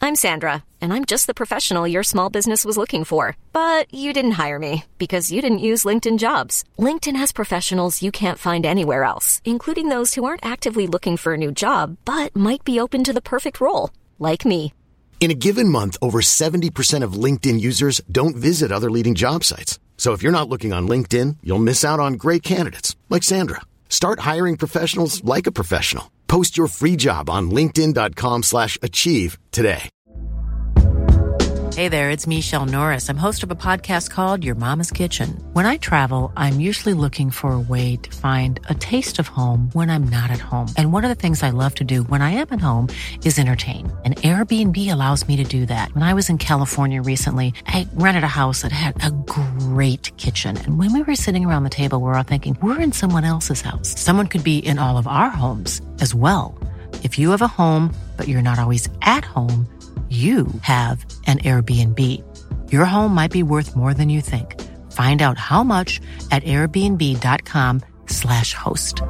I'm Sandra, and I'm just the professional your small business was looking for. But you didn't hire me because you didn't use LinkedIn Jobs. LinkedIn has professionals you can't find anywhere else, including those who aren't actively looking for a new job, but might be open to the perfect role, like me. In a given month, over 70% of LinkedIn users don't visit other leading job sites. So if you're not looking on LinkedIn, you'll miss out on great candidates like Sandra. Start hiring professionals like a professional. Post your free job on linkedin.com/achieve today. Hey there, it's Michelle Norris. I'm host of a podcast called Your Mama's Kitchen. When I travel, I'm usually looking for a way to find a taste of home when I'm not at home. And one of the things I love to do when I am at home is entertain. And Airbnb allows me to do that. When I was in California recently, I rented a house that had a great kitchen. And when we were sitting around the table, we were all thinking, we're in someone else's house. Someone could be in all of our homes as well. If you have a home, but you're not always at home, you have an Airbnb. Your home might be worth more than you think. Find out how much at airbnb.com/host.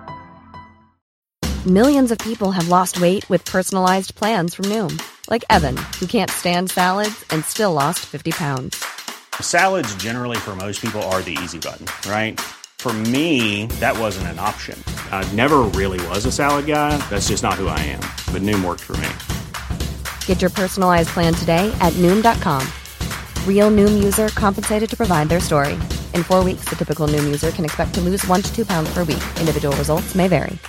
Millions of people have lost weight with personalized plans from Noom. Like Evan, who can't stand salads and still lost 50 pounds. Salads generally for most people are the easy button, right? For me, that wasn't an option. I never really was a salad guy. That's just not who I am. But Noom worked for me. Get your personalized plan today at Noom.com. Real Noom user compensated to provide their story. In 4 weeks, the typical Noom user can expect to lose 1 to 2 pounds per week. Individual results may vary.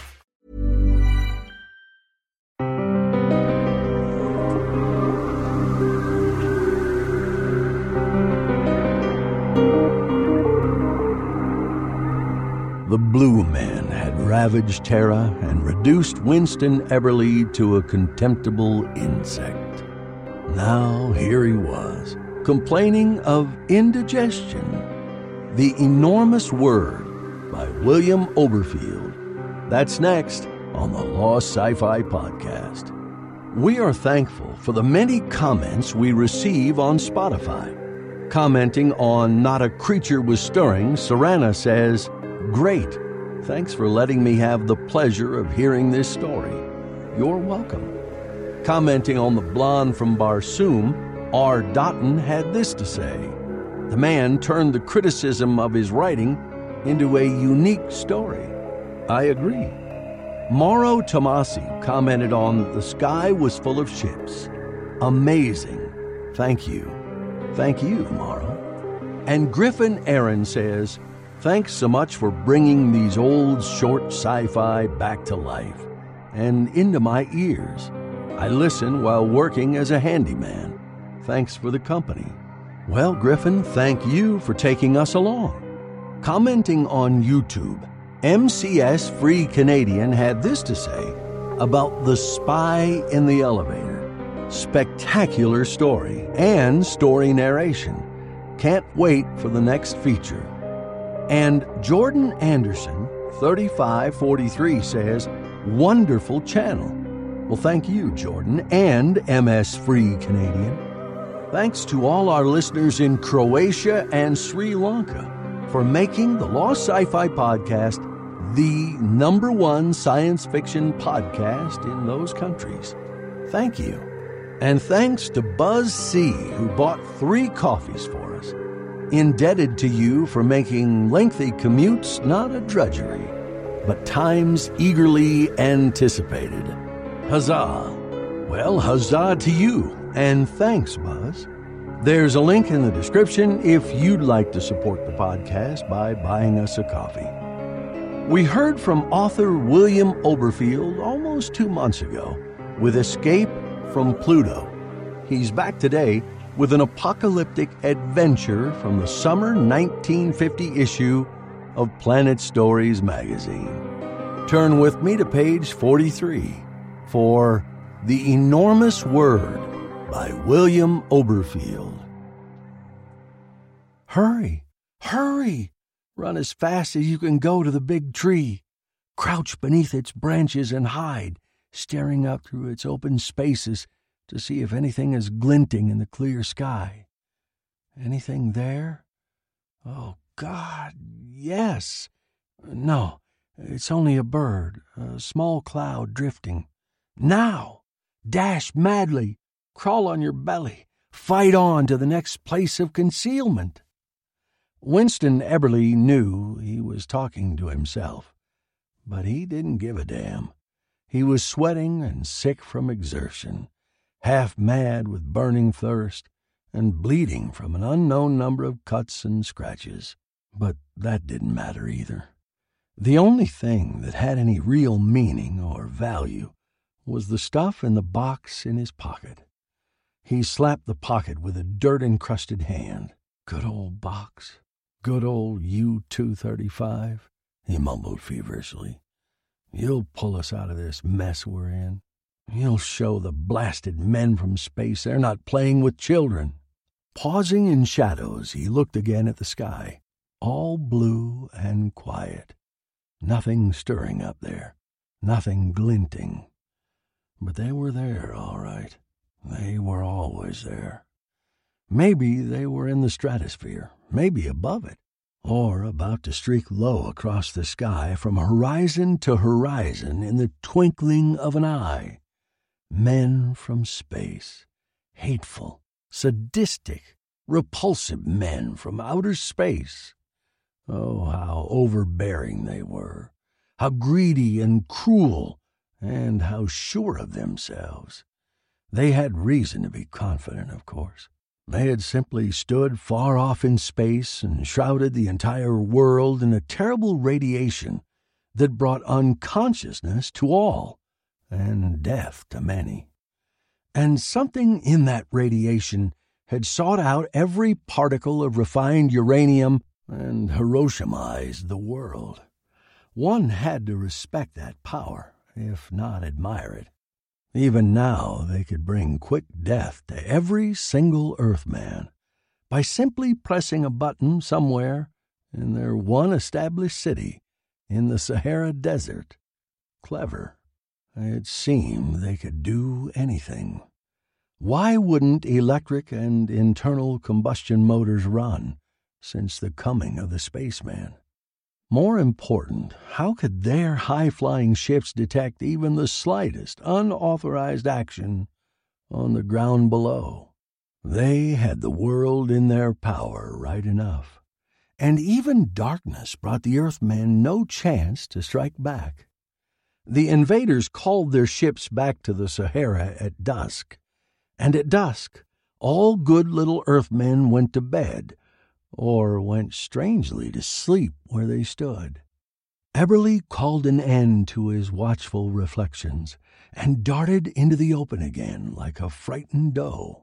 The Blue Men had ravaged Terra and reduced Winston Eberly to a contemptible insect. Now here he was, complaining of indigestion. The Enormous Word by William Oberfield. That's next on the Lost Sci-Fi Podcast. We are thankful for the many comments we receive on Spotify. Commenting on Not a Creature Was Stirring, Sarana says, "Great. Thanks for letting me have the pleasure of hearing this story. You're welcome." Commenting on The Blonde from Barsoom, R. Dotton had this to say. The man turned the criticism of his writing into a unique story. I agree. Mauro Tomasi commented on The Sky Was Full of Ships. Amazing. Thank you. Thank you, Mauro. And Griffin Aaron says, "Thanks so much for bringing these old short sci-fi back to life and into my ears. I listen while working as a handyman. Thanks for the company." Well, Griffin, thank you for taking us along. Commenting on YouTube, MCS Free Canadian had this to say about The Spy in the Elevator. Spectacular story and story narration. Can't wait for the next feature. And Jordan Anderson, 3543, says, "Wonderful channel." Well, thank you, Jordan, and MS Free Canadian. Thanks to all our listeners in Croatia and Sri Lanka for making the Lost Sci-Fi Podcast the #1 science fiction podcast in those countries. Thank you. And thanks to Buzz C., who bought 3 coffees for us. Indebted to you for making lengthy commutes not a drudgery, but times eagerly anticipated. Huzzah! Well, huzzah to you, and thanks, Buzz. There's a link in the description if you'd like to support the podcast by buying us a coffee. We heard from author William Oberfield almost 2 months ago with Escape from Pluto. He's back today with an apocalyptic adventure from the summer 1950 issue of Planet Stories magazine. Turn with me to page 43 for The Enormous Word by William Oberfield. Hurry, hurry! Run as fast as you can go to the big tree. Crouch beneath its branches and hide, staring up through its open spaces to see if anything is glinting in the clear sky. Anything there? Oh, God, yes. No, it's only a bird, a small cloud drifting. Now! Dash madly! Crawl on your belly. Fight on to the next place of concealment." Winston Eberly knew he was talking to himself, but he didn't give a damn. He was sweating and sick from exertion, half mad with burning thirst, and bleeding from an unknown number of cuts and scratches. But that didn't matter either. The only thing that had any real meaning or value was the stuff in the box in his pocket. He slapped the pocket with a dirt-encrusted hand. "Good old box. Good old U-235, he mumbled feverishly. "You'll pull us out of this mess we're in. You'll show the blasted men from space they're not playing with children." Pausing in shadows, he looked again at the sky, all blue and quiet. Nothing stirring up there, nothing glinting. But they were there, all right. They were always there. Maybe they were in the stratosphere, maybe above it, or about to streak low across the sky from horizon to horizon in the twinkling of an eye. Men from space, hateful, sadistic, repulsive men from outer space. Oh, how overbearing they were, how greedy and cruel, and how sure of themselves. They had reason to be confident, of course. They had simply stood far off in space and shrouded the entire world in a terrible radiation that brought unconsciousness to all and death to many. And something in that radiation had sought out every particle of refined uranium and Hiroshimized the world. One had to respect that power, if not admire it. Even now they could bring quick death to every single Earthman by simply pressing a button somewhere in their one established city in the Sahara Desert. Clever. It seemed they could do anything. Why wouldn't electric and internal combustion motors run since the coming of the spaceman? More important, how could their high-flying ships detect even the slightest unauthorized action on the ground below? They had the world in their power right enough, and even darkness brought the Earthmen no chance to strike back. The invaders called their ships back to the Sahara at dusk, and at dusk all good little Earthmen went to bed, or went strangely to sleep where they stood. Eberly called an end to his watchful reflections and darted into the open again like a frightened doe.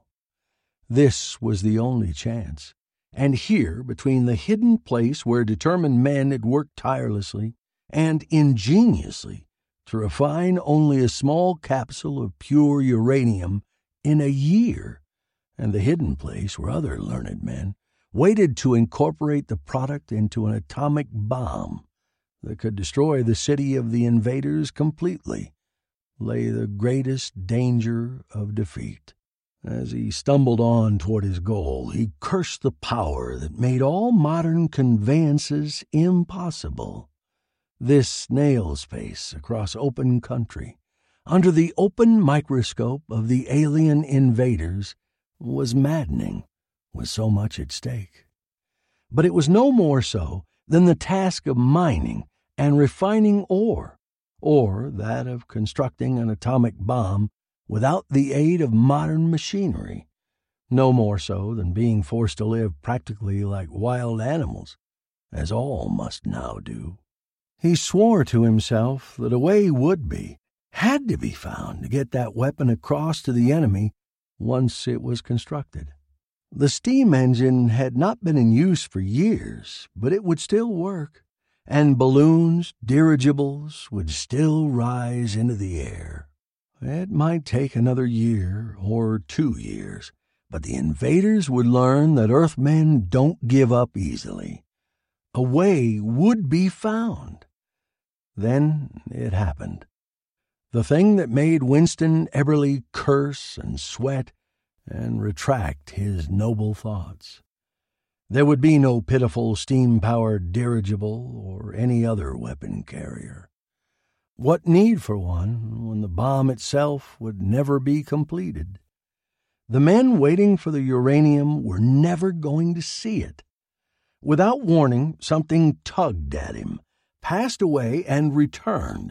This was the only chance, and here, between the hidden place where determined men had worked tirelessly and ingeniously to refine only a small capsule of pure uranium in a year, and the hidden place where other learned men waited to incorporate the product into an atomic bomb that could destroy the city of the invaders completely, lay the greatest danger of defeat. As he stumbled on toward his goal, he cursed the power that made all modern conveyances impossible. This snail space across open country, under the open microscope of the alien invaders, was maddening, with so much at stake. But it was no more so than the task of mining and refining ore, or that of constructing an atomic bomb without the aid of modern machinery, no more so than being forced to live practically like wild animals, as all must now do. He swore to himself that a way had to be found to get that weapon across to the enemy once it was constructed. The steam engine had not been in use for years, but it would still work, and balloons, dirigibles, would still rise into the air. It might take another year or 2 years, but the invaders would learn that Earthmen don't give up easily. A way would be found. Then it happened. The thing that made Winston Eberly curse and sweat and retract his noble thoughts. There would be no pitiful steam-powered dirigible or any other weapon carrier. What need for one when the bomb itself would never be completed? The men waiting for the uranium were never going to see it. Without warning, something tugged at him, passed away, and returned,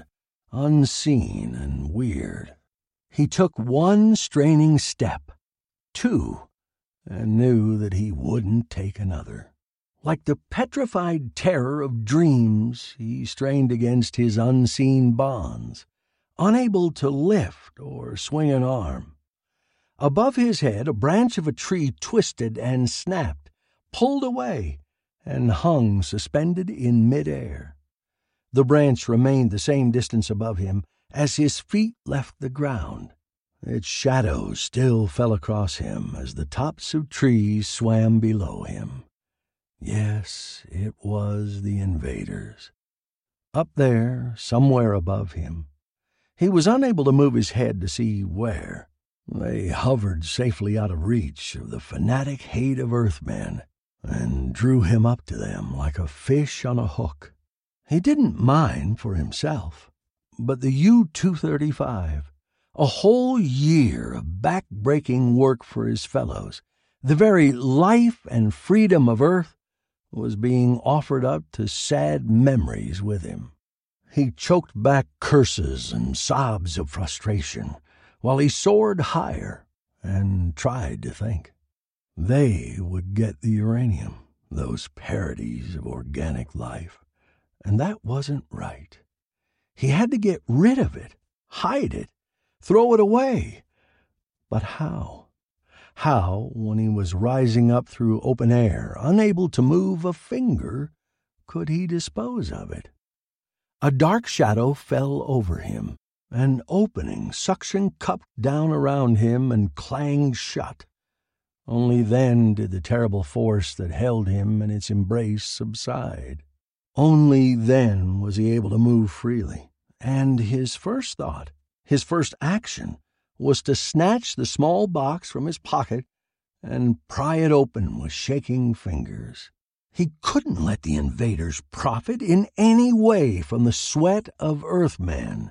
unseen and weird. He took one straining step, two, and knew that he wouldn't take another. Like the petrified terror of dreams, he strained against his unseen bonds, unable to lift or swing an arm. Above his head, a branch of a tree twisted and snapped, pulled away, and hung suspended in midair. The branch remained the same distance above him as his feet left the ground. Its shadow still fell across him as the tops of trees swam below him. Yes, it was the invaders. Up there, somewhere above him. He was unable to move his head to see where. They hovered safely out of reach of the fanatic hate of Earthmen and drew him up to them like a fish on a hook. He didn't mind for himself, but the U-235, a whole year of back-breaking work for his fellows, the very life and freedom of Earth, was being offered up to sad memories with him. He choked back curses and sobs of frustration while he soared higher and tried to think. They would get the uranium, those parodies of organic life, and that wasn't right. He had to get rid of it, hide it, throw it away. But how? How, when he was rising up through open air, unable to move a finger, could he dispose of it? A dark shadow fell over him, an opening suction cupped down around him and clanged shut. Only then did the terrible force that held him in its embrace subside. Only then was he able to move freely, and his first thought, his first action, was to snatch the small box from his pocket and pry it open with shaking fingers. He couldn't let the invaders profit in any way from the sweat of Earthmen.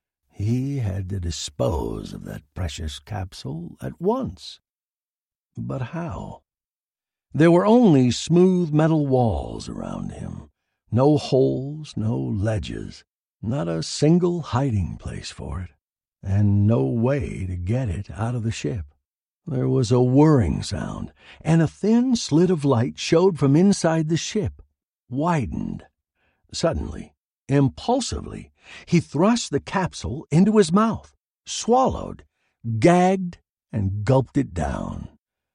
He had to dispose of that precious capsule at once. But how? There were only smooth metal walls around him, no holes, no ledges, not a single hiding place for it, and no way to get it out of the ship. There was a whirring sound, and a thin slit of light showed from inside the ship, widened. Suddenly, impulsively, he thrust the capsule into his mouth, swallowed, gagged, and gulped it down.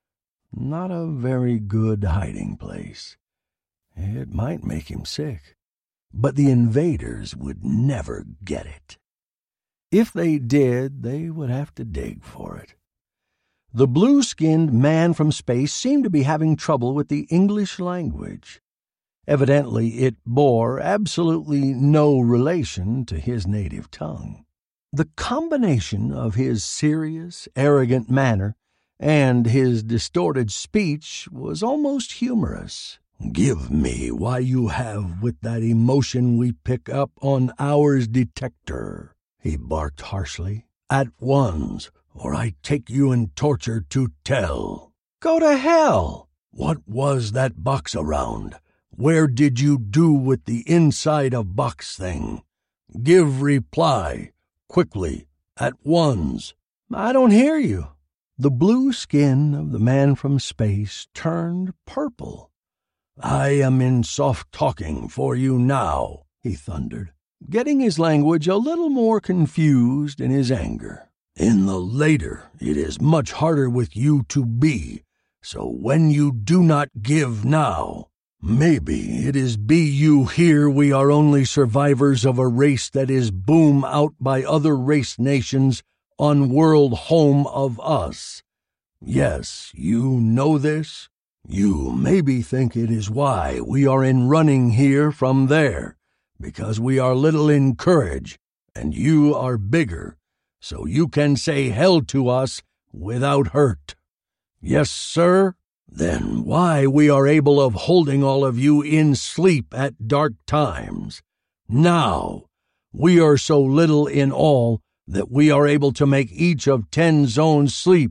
Not a very good hiding place. It might make him sick, but the invaders would never get it. If they did, they would have to dig for it. The blue-skinned man from space seemed to be having trouble with the English language. Evidently, it bore absolutely no relation to his native tongue. The combination of his serious, arrogant manner and his distorted speech was almost humorous. "Give me why you have with that emotion we pick up on ours detector," he barked harshly. "At once, or I take you in torture to tell." "Go to hell!" "What was that box around? Where did you do with the inside of box thing? Give reply, quickly, at once." "I don't hear you." The blue skin of the man from space turned purple. "I am in soft talking for you now," he thundered, getting his language a little more confused in his anger. "In the later, it is much harder with you to be, so when you do not give now, maybe it is be you here we are only survivors of a race that is boom out by other race nations on world home of us. Yes, you know this? You maybe think it is why we are in running here from there, because we are little in courage, and you are bigger, so you can say hell to us without hurt. Yes, sir? Then why we are able of holding all of you in sleep at dark times? Now, we are so little in all that we are able to make each of 10 zones sleep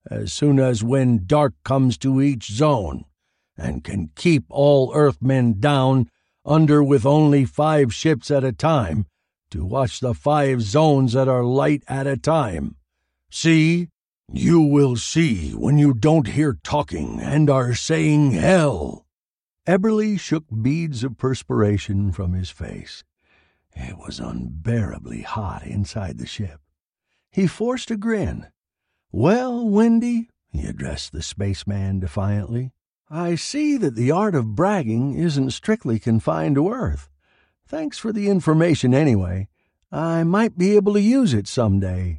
as soon as when dark comes to each zone, and can keep all Earthmen down under with only 5 ships at a time to watch the 5 zones that are light at a time. See? You will see when you don't hear talking and are saying hell." Eberly shook beads of perspiration from his face. It was unbearably hot inside the ship. He forced a grin. "Well, Windy," he addressed the spaceman defiantly, "I see that the art of bragging isn't strictly confined to Earth. Thanks for the information anyway. I might be able to use it someday."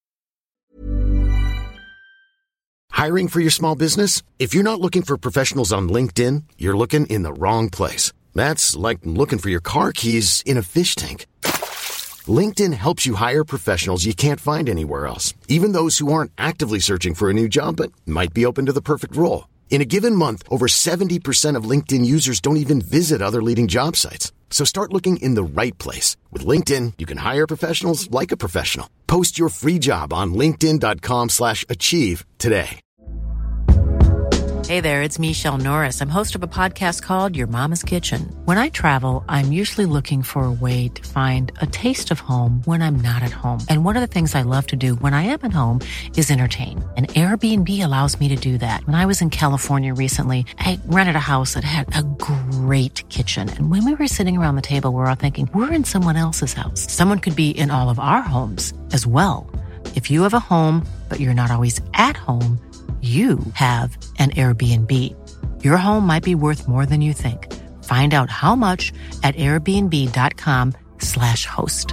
Hiring for your small business? If you're not looking for professionals on LinkedIn, you're looking in the wrong place. That's like looking for your car keys in a fish tank. LinkedIn helps you hire professionals you can't find anywhere else, even those who aren't actively searching for a new job but might be open to the perfect role. In a given month, over 70% of LinkedIn users don't even visit other leading job sites. So start looking in the right place. With LinkedIn, you can hire professionals like a professional. Post your free job on linkedin.com/achieve today. Hey there, it's Michelle Norris. I'm host of a podcast called Your Mama's Kitchen. When I travel, I'm usually looking for a way to find a taste of home when I'm not at home. And one of the things I love to do when I am at home is entertain. And Airbnb allows me to do that. When I was in California recently, I rented a house that had a great kitchen. And when we were sitting around the table, we're all thinking, we're in someone else's house. Someone could be in all of our homes as well. If you have a home, but you're not always at home, you have an Airbnb. Your home might be worth more than you think. Find out how much at airbnb.com/host.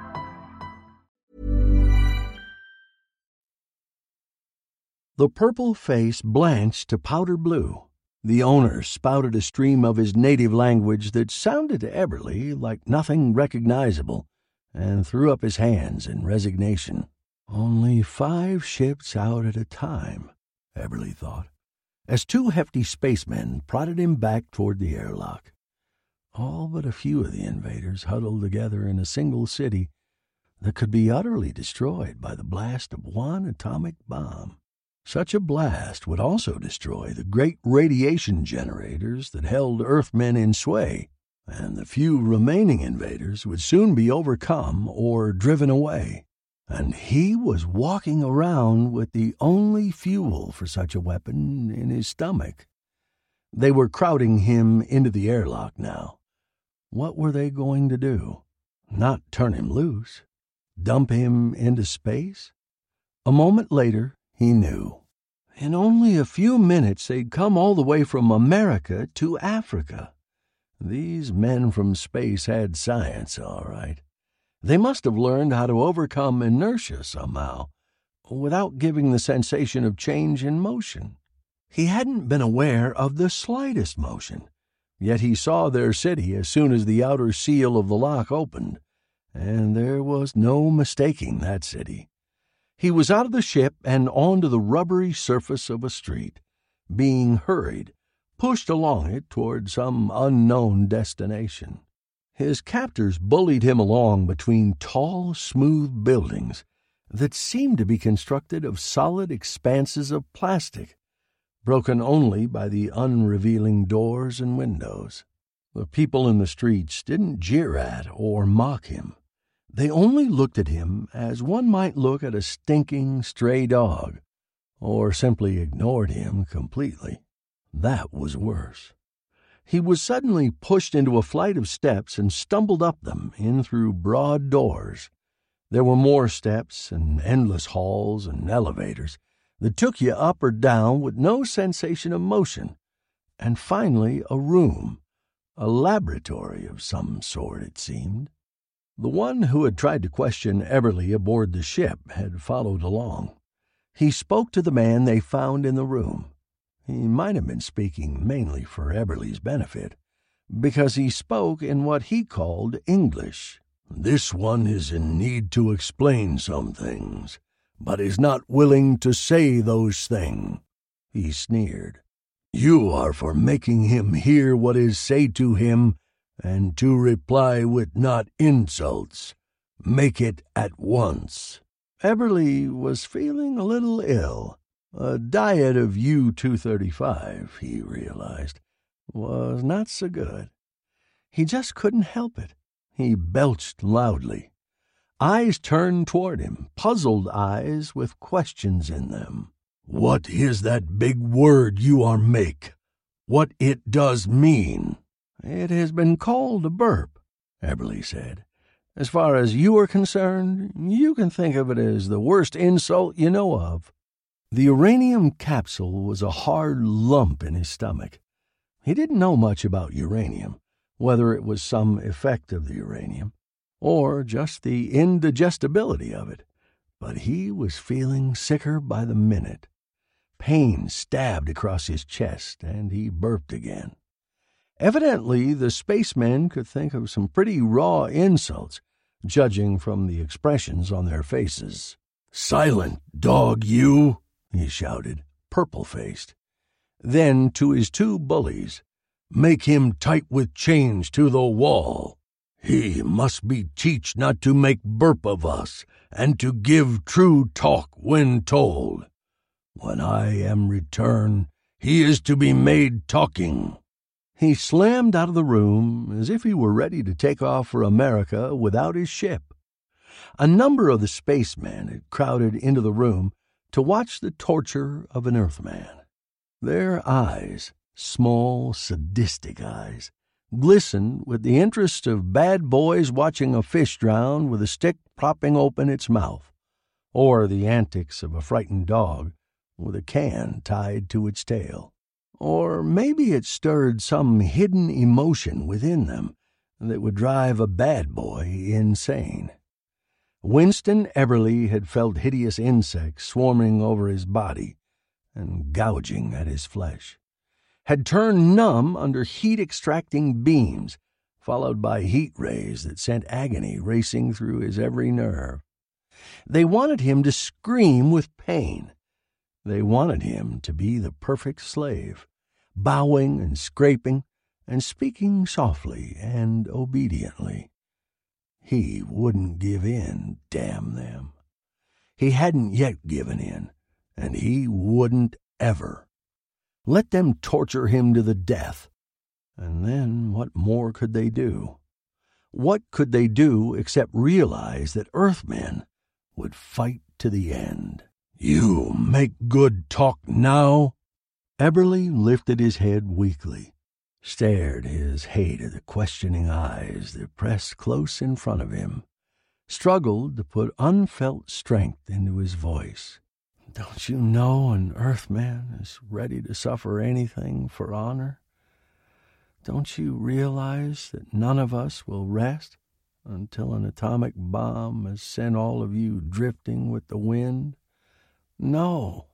The purple face blanched to powder blue. The owner spouted a stream of his native language that sounded to Eberly like nothing recognizable, and threw up his hands in resignation. Only 5 ships out at a time, Eberly thought, as 2 hefty spacemen prodded him back toward the airlock. All but a few of the invaders huddled together in a single city that could be utterly destroyed by the blast of one atomic bomb. Such a blast would also destroy the great radiation generators that held Earthmen in sway, and the few remaining invaders would soon be overcome or driven away. And he was walking around with the only fuel for such a weapon in his stomach. They were crowding him into the airlock now. What were they going to do? Not turn him loose? Dump him into space? A moment later, he knew. In only a few minutes, they'd come all the way from America to Africa. These men from space had science, all right. They must have learned how to overcome inertia somehow, without giving the sensation of change in motion. He hadn't been aware of the slightest motion, yet he saw their city as soon as the outer seal of the lock opened, and there was no mistaking that city. He was out of the ship and onto the rubbery surface of a street, being hurried, pushed along it toward some unknown destination. His captors bullied him along between tall, smooth buildings that seemed to be constructed of solid expanses of plastic, broken only by the unrevealing doors and windows. The people in the streets didn't jeer at or mock him. They only looked at him as one might look at a stinking stray dog, or simply ignored him completely. That was worse. He was suddenly pushed into a flight of steps and stumbled up them in through broad doors. There were more steps and endless halls and elevators that took you up or down with no sensation of motion, and finally a room, a laboratory of some sort, it seemed. The one who had tried to question Eberly aboard the ship had followed along. He spoke to the man they found in the room. He might have been speaking mainly for Eberly's benefit, because he spoke in what he called English. "This one is in need to explain some things, but is not willing to say those things," he sneered. "You are for making him hear what is said to him, and to reply with not insults. Make it at once." Eberly was feeling a little ill. A diet of U-235, he realized, was not so good. He just couldn't help it. He belched loudly. Eyes turned toward him, puzzled eyes with questions in them. "What is that big word you are make? What it does mean?" "It has been called a burp," Eberly said. "As far as you are concerned, you can think of it as the worst insult you know of." The uranium capsule was a hard lump in his stomach. He didn't know much about uranium, whether it was some effect of the uranium, or just the indigestibility of it, but he was feeling sicker by the minute. Pain stabbed across his chest, and he burped again. Evidently, the spacemen could think of some pretty raw insults, judging from the expressions on their faces. "Silent, dog, you!" he shouted, purple-faced. Then, to his two bullies, "Make him tight with chains to the wall. He must be teach not to make burp of us, and to give true talk when told. When I am returned, he is to be made talking." He slammed out of the room as if he were ready to take off for America without his ship. A number of the spacemen had crowded into the room to watch the torture of an Earthman. Their eyes, small, sadistic eyes, glistened with the interest of bad boys watching a fish drown with a stick propping open its mouth, or the antics of a frightened dog with a can tied to its tail. Or maybe it stirred some hidden emotion within them that would drive a bad boy insane. Winston Eberly had felt hideous insects swarming over his body and gouging at his flesh, had turned numb under heat-extracting beams, followed by heat rays that sent agony racing through his every nerve. They wanted him to scream with pain. They wanted him to be the perfect slave, bowing and scraping and speaking softly and obediently. He wouldn't give in, damn them. He hadn't yet given in, and he wouldn't ever. Let them torture him to the death. And then what more could they do? What could they do except realize that Earthmen would fight to the end? "You make good talk now?" Eberly lifted his head weakly, stared his hate at the questioning eyes that pressed close in front of him, struggled to put unfelt strength into his voice. "Don't you know an Earthman is ready to suffer anything for honor? Don't you realize that none of us will rest until an atomic bomb has sent all of you drifting with the wind? No,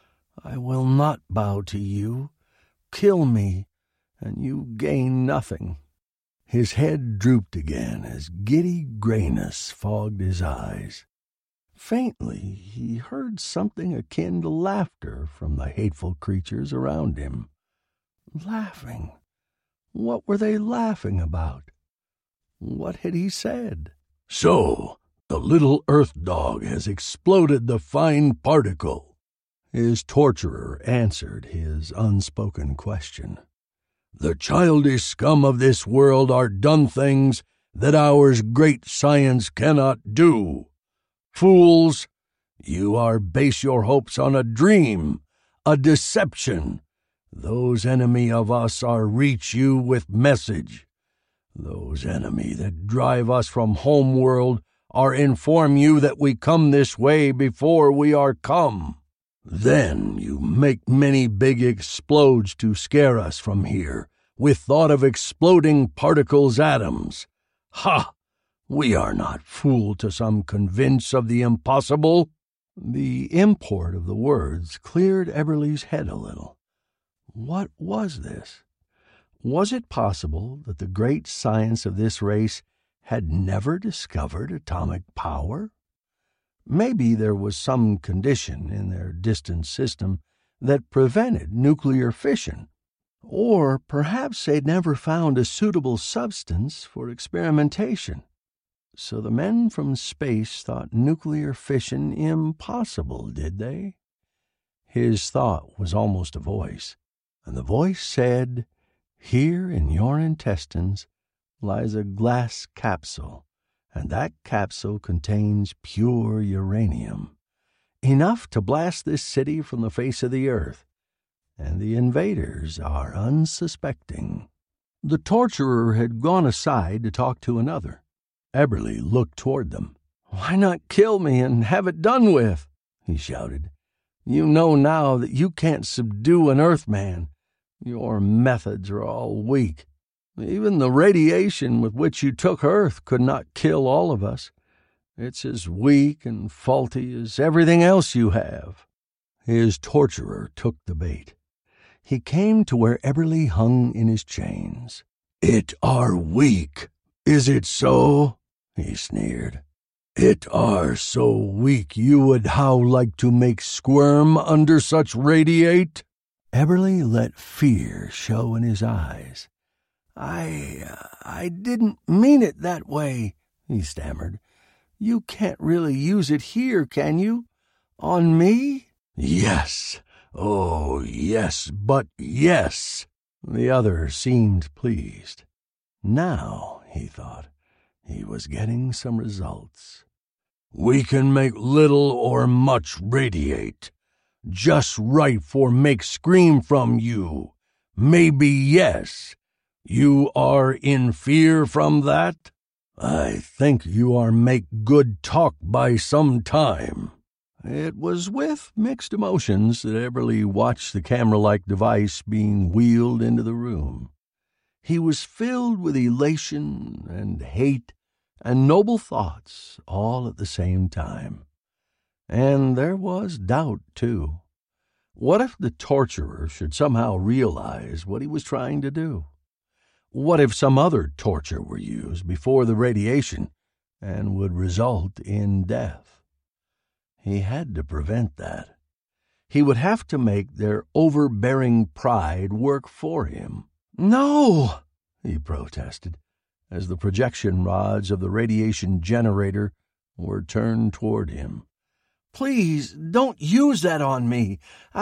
I will not bow to you. Kill me, and you gain nothing." His head drooped again as giddy grayness fogged his eyes. Faintly, he heard something akin to laughter from the hateful creatures around him. Laughing. What were they laughing about? What had he said? "So, the little Earth dog has exploded the fine particle." His torturer answered his unspoken question. "The childish scum of this world are done things that ours great science cannot do. Fools, you are base your hopes on a dream, a deception. Those enemy of us are reach you with message. Those enemy that drive us from home world are inform you that we come this way before we are come. Then you make many big explodes to scare us from here, with thought of exploding particles atoms. Ha! We are not fooled to some convince of the impossible." The import of the words cleared Eberly's head a little. What was this? Was it possible that the great science of this race had never discovered atomic power? Maybe there was some condition in their distant system that prevented nuclear fission. Or perhaps they'd never found a suitable substance for experimentation. So the men from space thought nuclear fission impossible, did they? His thought was almost a voice, and the voice said, "Here in your intestines lies a glass capsule, and that capsule contains pure uranium, enough to blast this city from the face of the earth, and the invaders are unsuspecting." The torturer had gone aside to talk to another. Eberly looked toward them. "Why not kill me and have it done with?" he shouted. "You know now that you can't subdue an Earthman. Your methods are all weak. Even the radiation with which you took Earth could not kill all of us. It's as weak and faulty as everything else you have." His torturer took the bait. He came to where Eberly hung in his chains. "It are weak, is it so?" he sneered. "It are so weak you would how like to make squirm under such radiate?" Eberly let fear show in his eyes. I didn't mean it that way," he stammered. "You can't really use it here, can you? On me?" "Yes. Oh, yes, but yes." The other seemed pleased. Now, he thought, he was getting some results. "We can make little or much radiate. Just right for make scream from you. Maybe yes. You are in fear from that? I think you are make good talk by some time." It was with mixed emotions that Eberly watched the camera-like device being wheeled into the room. He was filled with elation and hate and noble thoughts all at the same time. And there was doubt, too. What if the torturer should somehow realize what he was trying to do? What if some other torture were used before the radiation and would result in death? He had to prevent that. He would have to make their overbearing pride work for him. "No!" he protested, as the projection rods of the radiation generator were turned toward him. "Please, don't use that on me.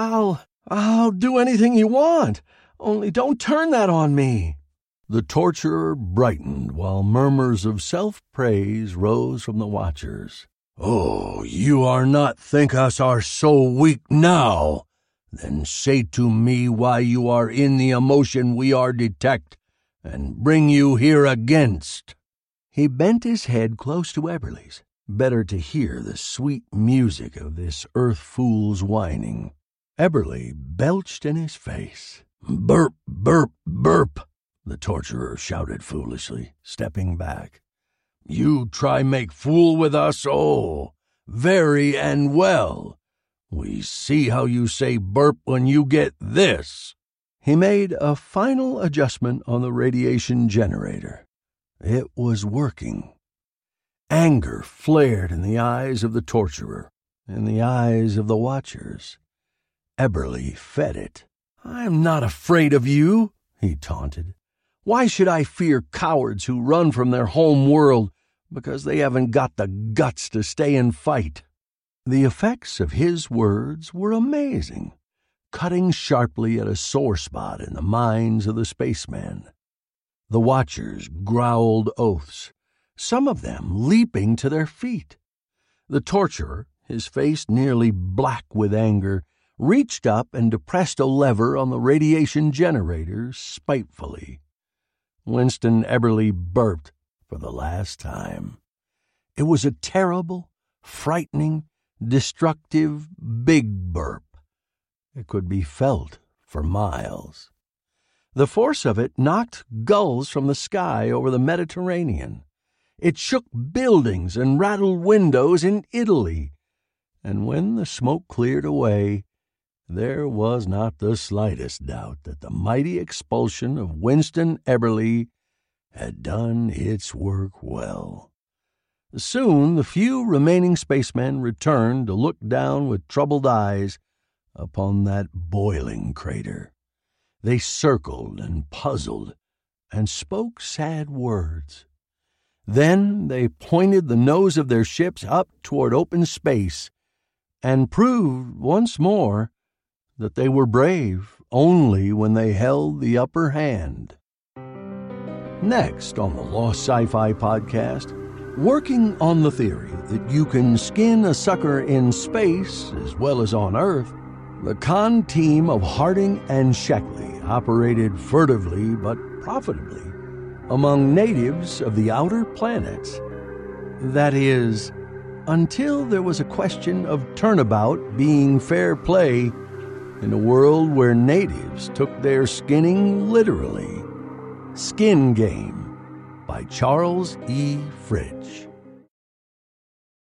I'll do anything you want. Only don't turn that on me." The torturer brightened while murmurs of self-praise rose from the watchers. "Oh, you are not think us are so weak now? Then say to me why you are in the emotion we are detect, and bring you here against." He bent his head close to Eberly's, better to hear the sweet music of this earth fool's whining. Eberly belched in his face. "Burp, burp, burp," the torturer shouted foolishly, stepping back. "You try make fool with us, oh, very and well. We see how you say burp when you get this." He made a final adjustment on the radiation generator. It was working. Anger flared in the eyes of the torturer, in the eyes of the watchers. Eberly fed it. "I'm not afraid of you," he taunted. "Why should I fear cowards who run from their home world because they haven't got the guts to stay and fight?" The effects of his words were amazing, cutting sharply at a sore spot in the minds of the spacemen. The watchers growled oaths, some of them leaping to their feet. The torturer, his face nearly black with anger, reached up and depressed a lever on the radiation generator spitefully. Winston Eberly burped for the last time. It was a terrible, frightening, destructive, big burp. It could be felt for miles. The force of it knocked gulls from the sky over the Mediterranean. It shook buildings and rattled windows in Italy. And when the smoke cleared away, there was not the slightest doubt that the mighty expulsion of Winston Eberly had done its work well. Soon the few remaining spacemen returned to look down with troubled eyes upon that boiling crater. They circled and puzzled and spoke sad words. Then they pointed the nose of their ships up toward open space and proved once more that they were brave only when they held the upper hand. Next on the Lost Sci-Fi Podcast, working on the theory that you can skin a sucker in space as well as on Earth, the con team of Harding and Sheckley operated furtively but profitably among natives of the outer planets. That is, until there was a question of turnabout being fair play in a world where natives took their skinning literally. Skin Game by Charles E. Fridge.